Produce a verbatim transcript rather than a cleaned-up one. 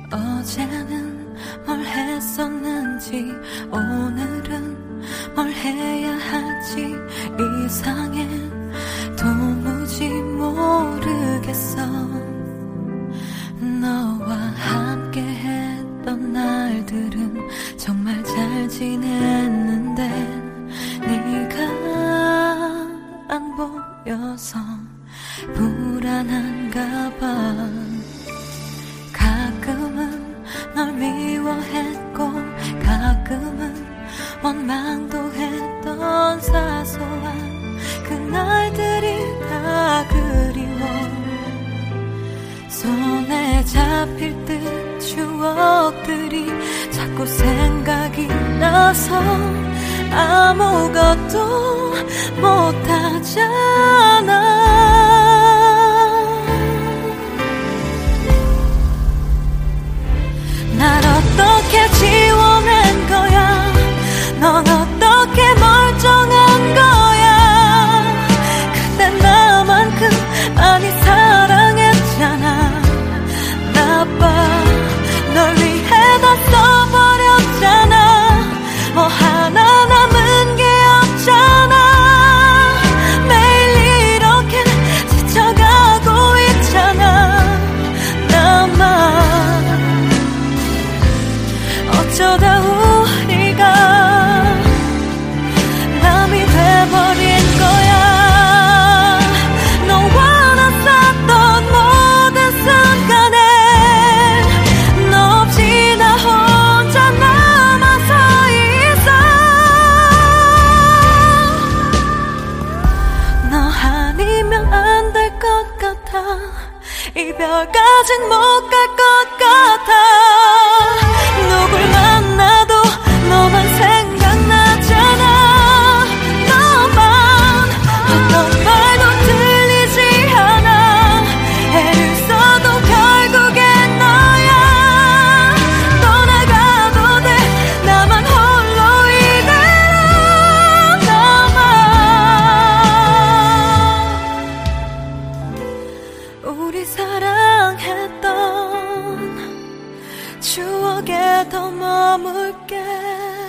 어제는 뭘 했었는지 오늘은 뭘 해야 할지 이상해 도무지 모르겠어. 너와 함께 했던 날들은 정말 잘 지냈는데 네가 안 보여서 불안한가 봐. 가끔은 널 미워했고 가끔은 원망도 했던 사소한 그날들이 다 그리워. 손에 잡힐 듯 추억들이 자꾸 생각이 나서 아무것도 못하잖아. 날 어떻게 지워낸 거야. 넌 어떻게 멀쩡한 거야. 그때 나만큼 많이 사랑했잖아. 나빠 널 위해 다 써버렸잖아. 뭐 하나 남은 게 없잖아. 매일 이렇게 지쳐가고 있잖아. 나만 어쩌다 우리가 남이 돼버린 거야. 너와 나 썼던 모든 순간에 너 없이 나 혼자 남아서 있어. 너 아니면 안 될 것 같아. 이별까진 못 갈 것 같아. 누굴 만나도 너만 생각나잖아. 너만 어떤 말도 들리지 않아. 애를 써도 결국엔 너야. 떠나가도 돼 나만 홀로 이대로. 나만 우리 사랑했던 추억에 더 머물게.